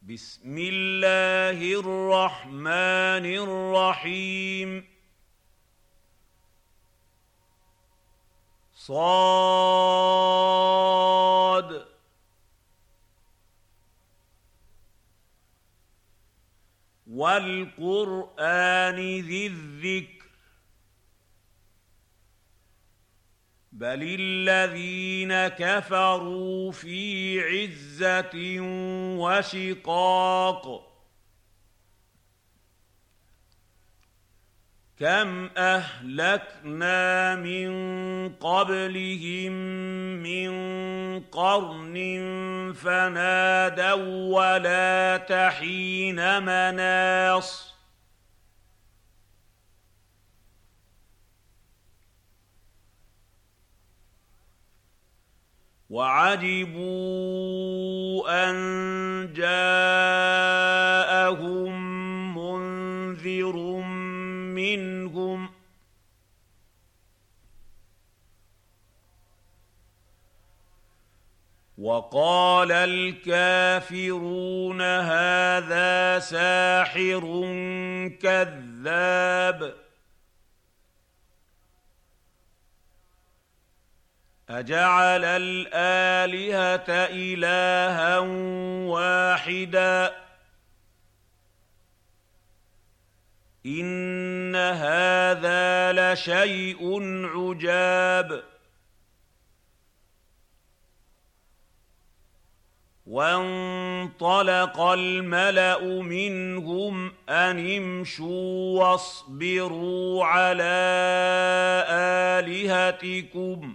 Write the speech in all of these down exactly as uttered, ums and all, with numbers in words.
بسم الله الرحمن الرحيم صاد والقرآن ذي الذكر بل الذين كفروا في عزة وشقاق كم أهلكنا من قبلهم من قرن فنادوا ولا تحين مناص وعجبوا أن جاءهم منذر منهم وقال الكافرون هذا ساحر كذاب أجعل الآلهة إلها واحدا إن هذا لشيء عجاب وانطلق الملأ منهم أن امشوا واصبروا على آلهتكم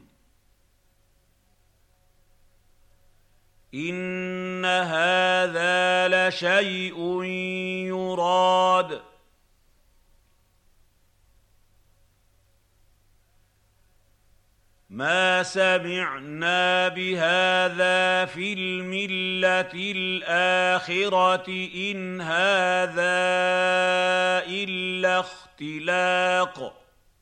إن هذا لشيء يراد ما سمعنا بهذا في الملة الآخرة إن هذا إلا اختلاق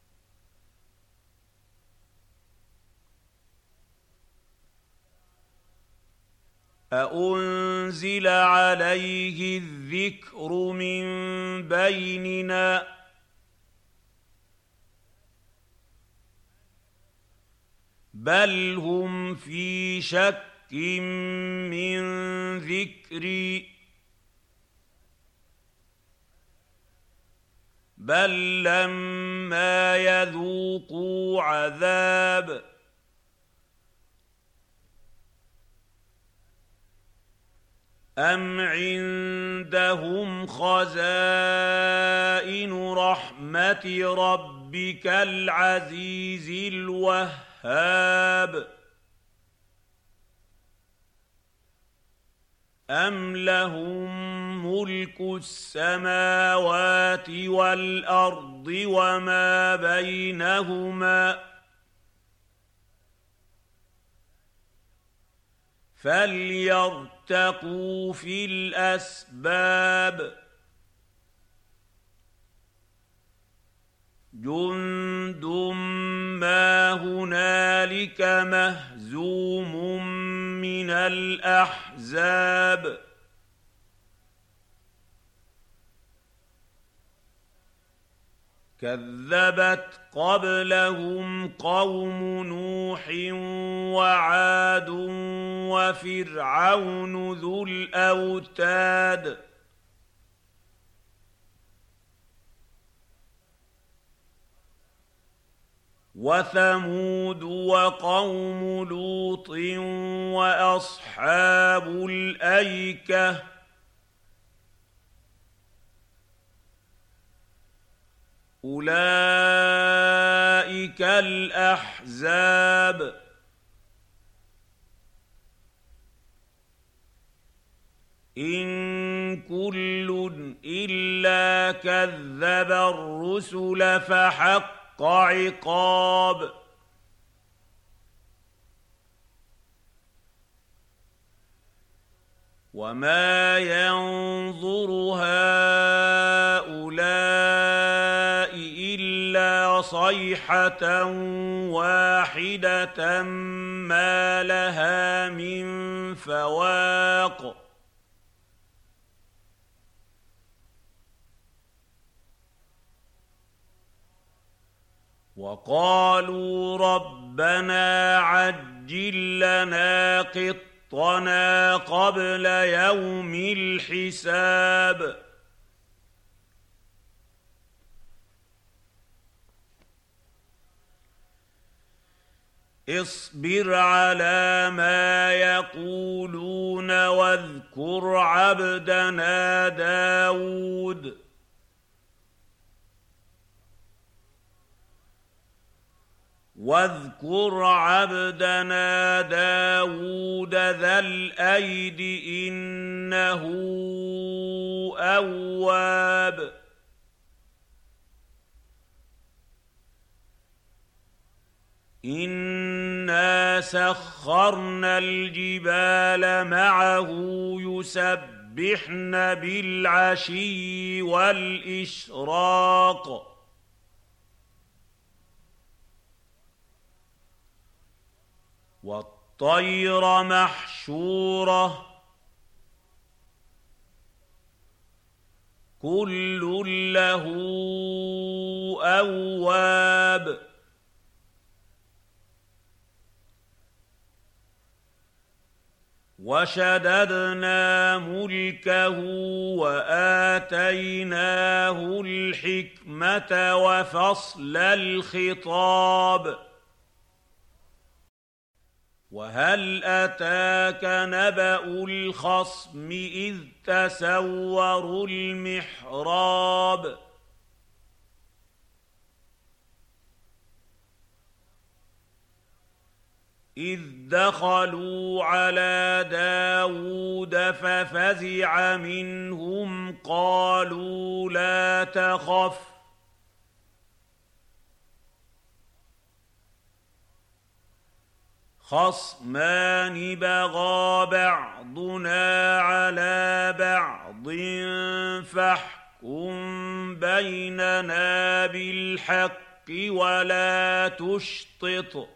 أأنزل عليه الذكر من بيننا بل هم في شك من ذكري بل لما يذوقوا عذاب أم عندهم خزائن رحمة ربك العزيز الوهاب أم لهم ملك السماوات والأرض وما بينهما فليرتقوا في الأسباب جند ما هنالك مهزوم من الأحزاب كذبت قبلهم قوم نوح وعاد وفرعون ذو الأوتاد وثمود وقوم لوط وأصحاب الأيكة أولئك الأحزاب إن كل إلا كذب الرسل فحق عقاب وما ينظر هؤلاء إلا صيحة واحدة ما لها من فواق وقالوا ربنا عجل لنا قطنا قبل يوم الحساب اصبر على ما يقولون واذكر عبدنا داود واذكر عبدنا داود ذا الأيد إنه أواب إنا سخرنا الجبال معه يسبحن بالعشي والإشراق والطير محشورة كل له أواب وشددنا ملكه وآتيناه الحكمة وفصل الخطاب وهل أتاك نبأ الخصم إذ تسوروا المحراب إذ دخلوا على داود ففزع منهم قالوا لا تخف خصمان بغى بعضنا على بعض فاحكم بيننا بالحق ولا تشطط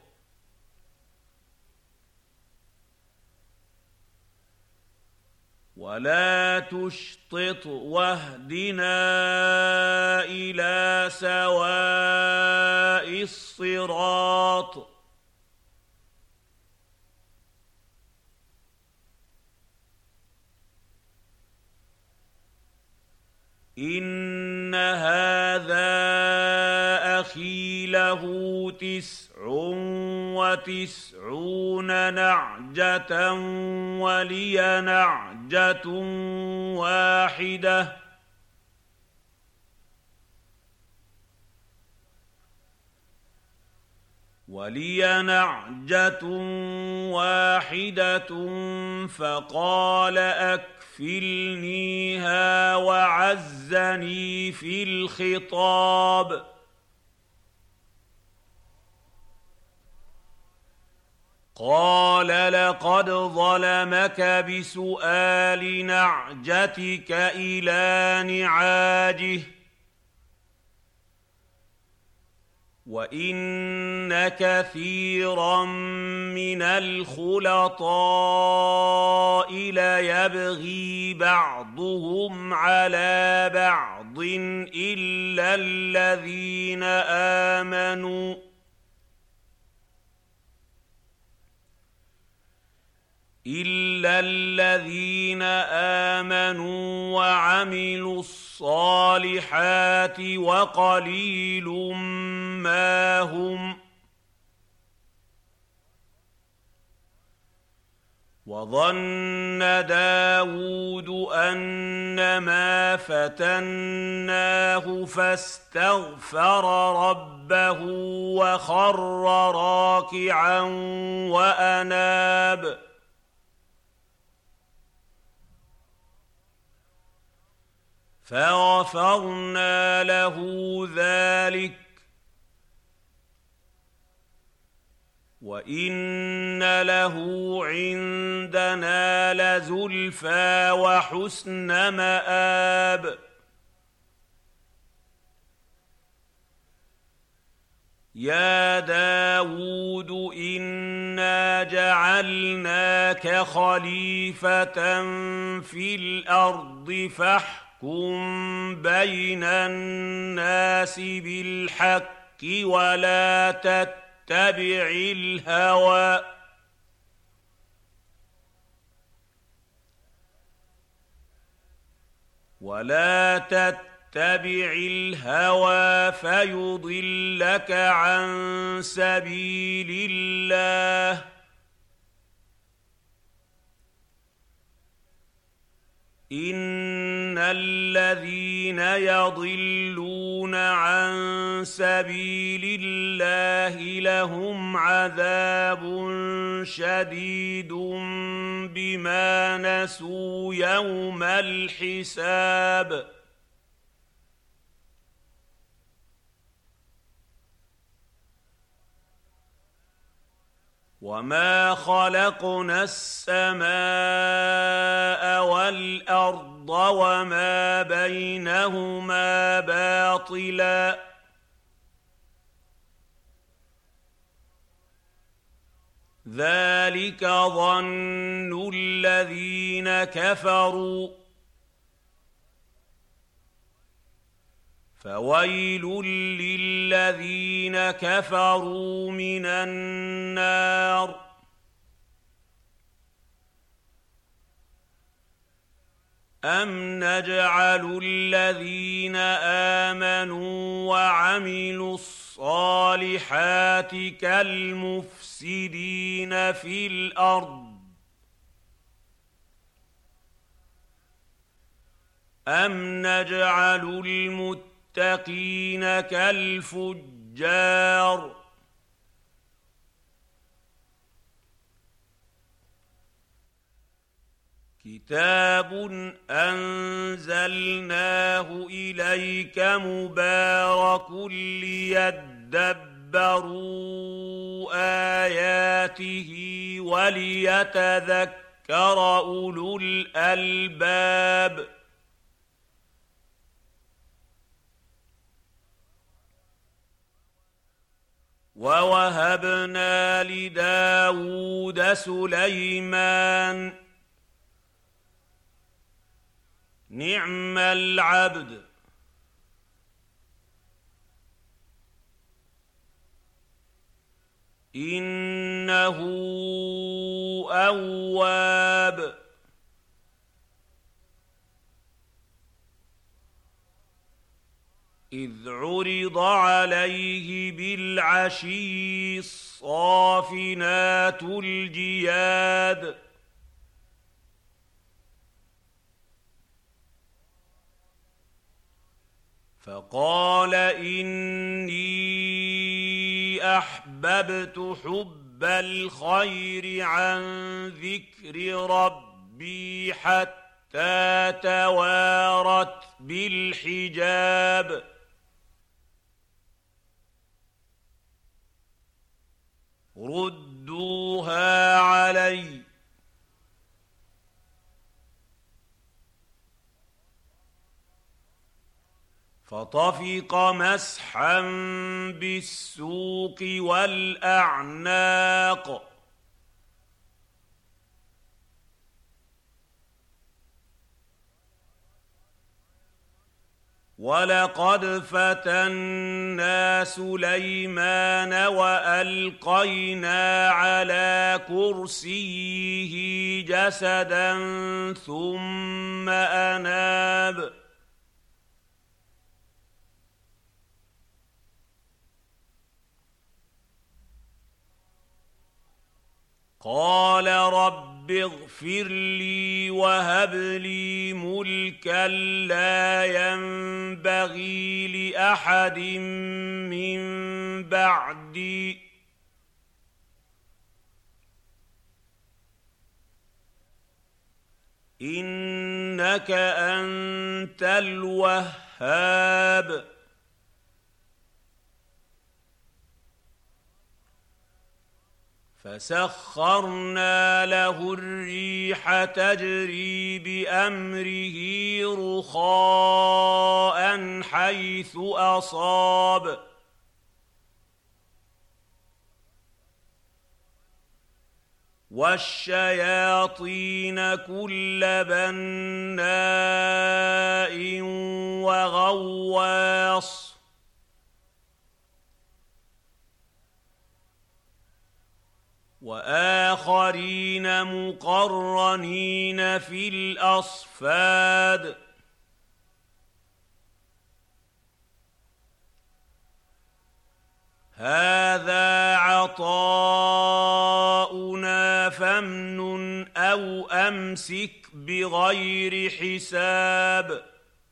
ولا تشطط واهدنا إلى سواء الصراط إن هذا أخي له تسع وتسعون نعجة ولي نعجة واحدة ولي نعجة واحدة فقال أكفلنيها وعزني في الخطاب قال لقد ظلمك بسؤال نعجتك إلى نعاجه وإن كثيرا من الخلطاء ليبغي بعضهم على بعض إلا الذين آمنوا إلا الذين آمنوا وعملوا الصالحات وقليل ما هم وظن داود أنما فتناه فاستغفر ربه وخر راكعا وأناب فغفرنا له ذلك وإن له عندنا لزلفى وحسن مآب يا داود إنا جعلناك خليفة في الأرض فاحكم بين الناس بالحق ولا تتبع الهوى ولا تتبع الهوى فيضلك عن سبيل الله إن الذين يضلون عن سبيل الله لهم عذاب شديد بما نسوا يوم الحساب وما خلقنا السماء والأرض وما بينهما باطلا ذلك ظن الذين كفروا فويل للذين كفروا من النار أم نجعل الذين آمنوا وعملوا الصالحات كالمفسدين في الأرض أم نجعل المتقين المتقين كالفجار كتاب أنزلناه إليك مبارك ليدبروا آياته وليتذكر أولو الألباب ووهبنا لداود سليمان نعم العبد إنه أواب إذ عرض عليه بالعشي الصافنات الجياد فقال إني أحببت حب الخير عن ذكر ربي حتى توارت بالحجاب ردوها علي فطفق مسحا بالسوق والأعناق ولقد فتنا سليمان وألقينا على كرسيه جسدا ثم أناب قال رب اغفر لي وهب لي ملكا لا ينبغي لأحد من بعدي إنك أنت الوهاب فسخرنا له الريح تجري بأمره رخاء حيث أصاب والشياطين كل بناء وغواص وآخرين مقرنين في الأصفاد هذا عطاؤنا فامنن أو أمسك بغير حساب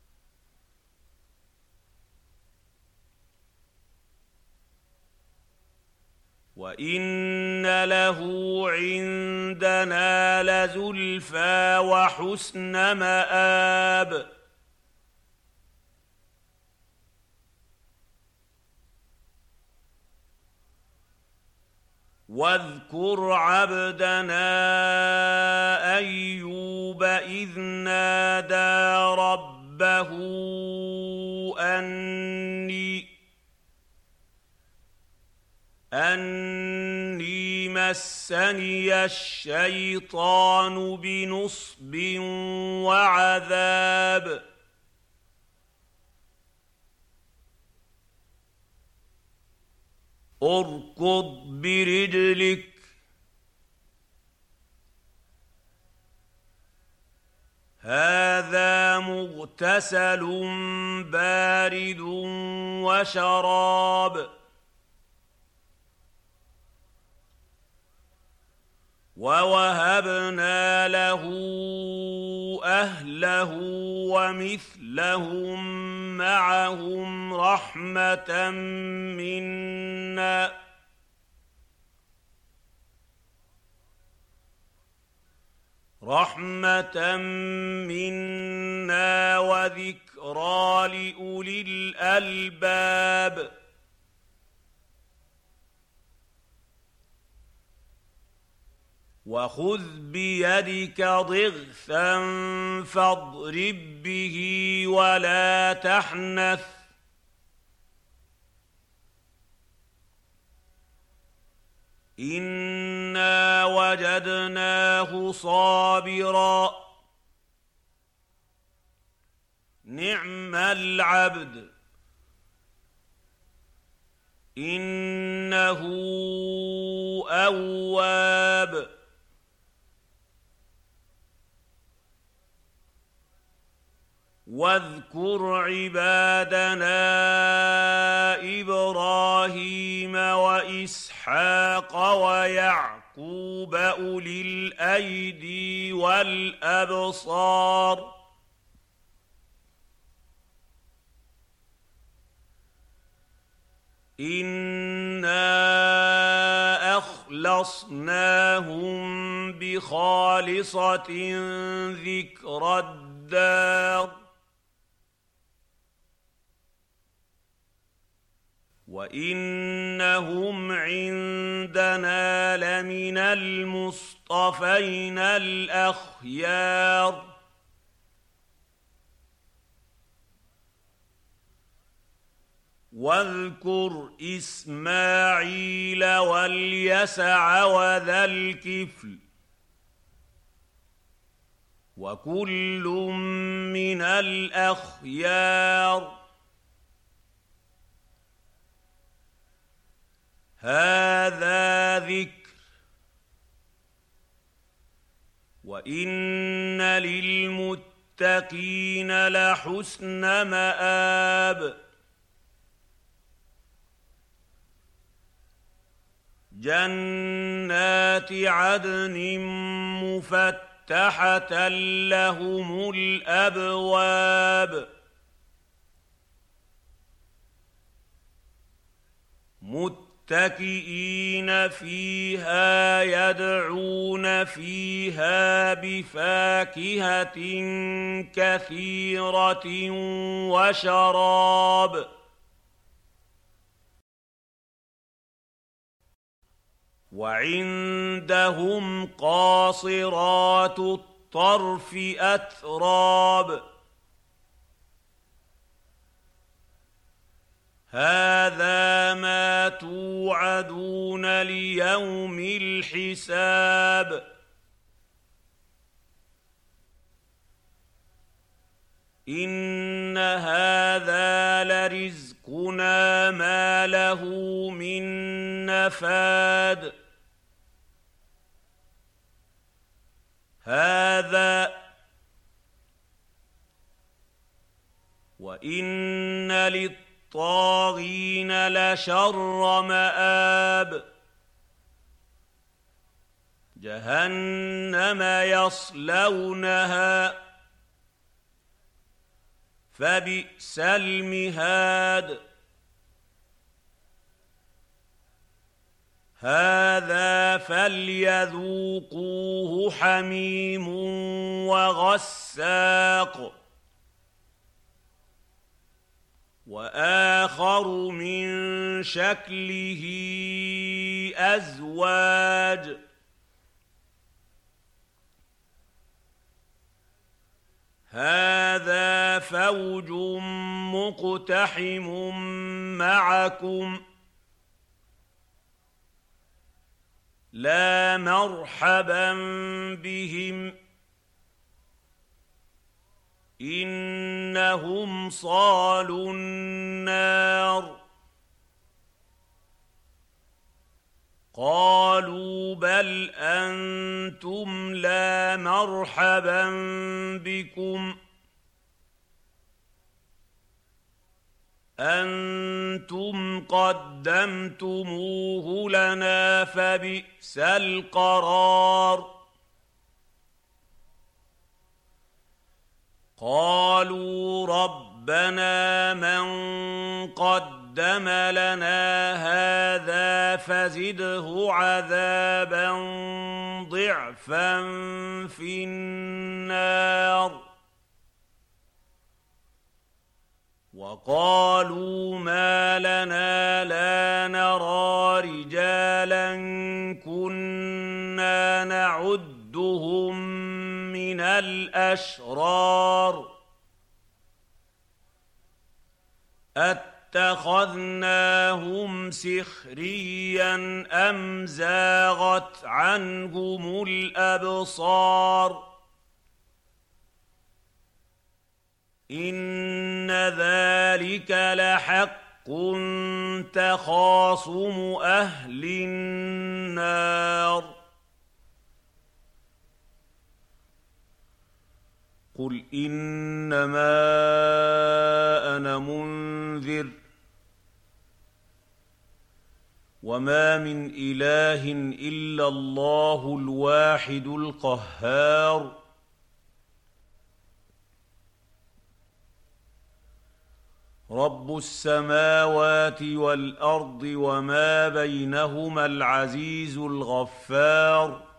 وإن له عندنا لزلفى وحسن مآب واذكر عبدنا أيوب إذ نادى ربه أني أني مسني الشيطان بنصب وعذاب اركض برجلك هذا مغتسل بارد وشراب ووهبنا له أهله ومثلهم معهم رحمة منا رحمة منا وذكرى لأولي الألباب وخذ بيدك ضغثا فاضرب به ولا تحنث إنا وجدناه صابرا نعم العبد إنه أواب واذكر عبادنا إبراهيم وإسحاق ويعقوب أولي الأيدي والأبصار إنا أخلصناهم بخالصة ذكرى الدار وإنهم عندنا لمن المصطفين الأخيار واذكر إسماعيل واليسع وذا الكفل وكل من الأخيار هذا ذكر وإن للمتقين لحسن مآب جنات عدن مفتحة لهم الأبواب متكئين فيها يدعون فيها بفاكهة كثيرة وشراب وعندهم قاصرات الطرف أتراب هذا ما توعدون ليوم الحساب إن هذا لرزقنا ما له من نفاد هذا وإن للطاغين لشر مآب جهنم يصلونها فبئس المهاد هذا فليذوقوه حميم وغساق وآخر من شكله أزواج هذا فوج مقتحم معكم لا مرحبا بهم إنهم صالوا النار قالوا بل أنتم لا مرحبا بكم أنتم قدمتموه لنا فبئس القرار قالوا ربنا من قدم لنا هذا فزده عذابا ضعفا في النار وقالوا ما لنا لا نرى رجالا كنا نعدهم من الأشرار أتخذناهم سخريا أم زاغت عنهم الأبصار إن ذلك لحق تخاصم أهل النار قل إنما أنا منذر وما من إله إلا الله الواحد القهار رب السماوات والأرض وما بينهما العزيز الغفار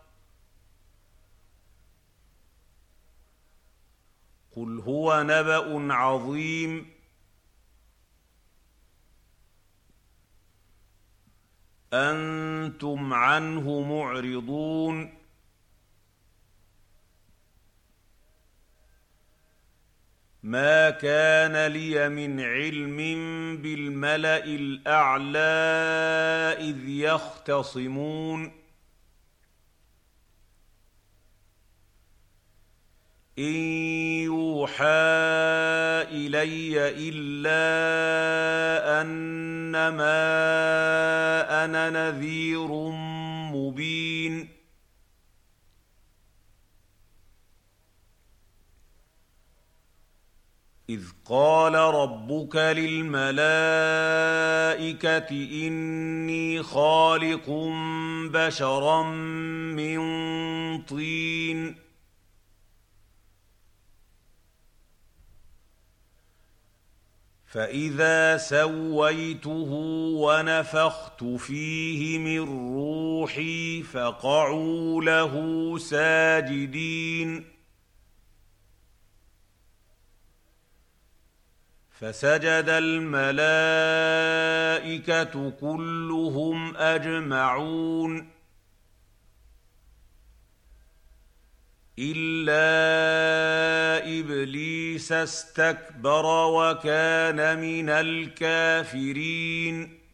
قل هو نبأ عظيم أنتم عنه معرضون ما كان لي من علم بالملأ الأعلى إذ يختصمون إن يوحى إلي إلا أنما أنا نذير مبين إذ قال ربك للملائكة إني خالق بشرا من طين فإذا سويته ونفخت فيه من روحي فقعوا له ساجدين فسجد الملائكة كلهم أجمعون إلا إبليس استكبر وكان من الكافرين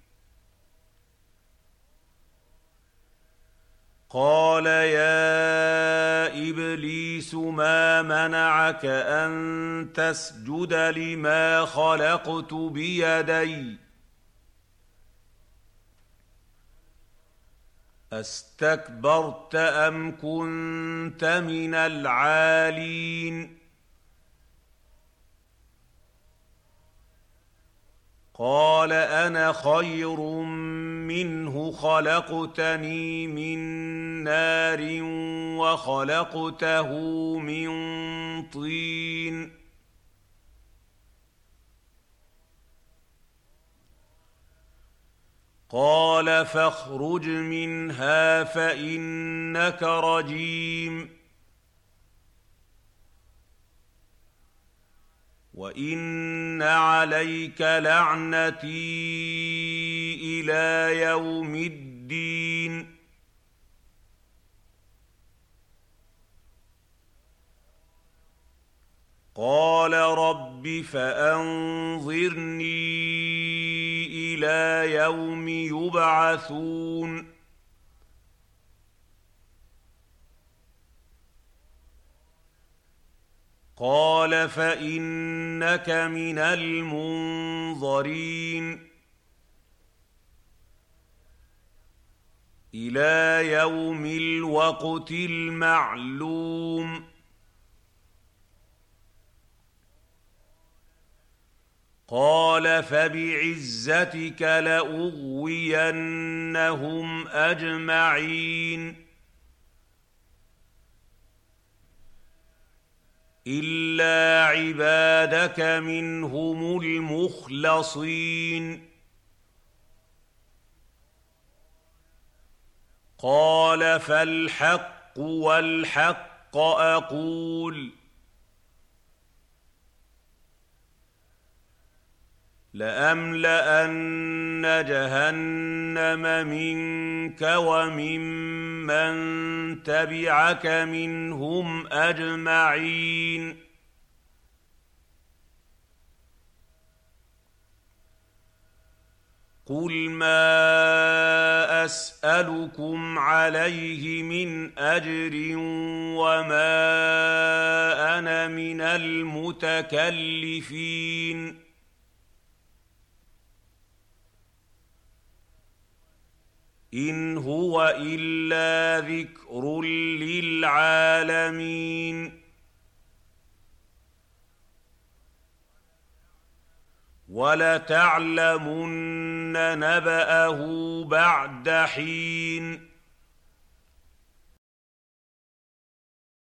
قال يا إبليس ما منعك أن تسجد لما خلقت بيدي أستكبرت أم كنت من العالين قال أنا خير منه خلقتني من نار وخلقته من طين قال فاخرج منها فإنك رجيم وإن عليك لعنتي إلى يوم الدين قال رب فأنظرني إلى يوم يبعثون قال فإنك من المنظرين إلى يوم الوقت المعلوم قال فبعزتك لأغوينهم أجمعين إلا عبادك منهم المخلصين قال فالحق والحق أقول لأملأن جهنم منك وممن تبعك منهم أجمعين قل ما أسألكم عليه من أجر وما أنا من المتكلفين إن هو إلا ذكر للعالمين ولتعلمن نبأه بعد حين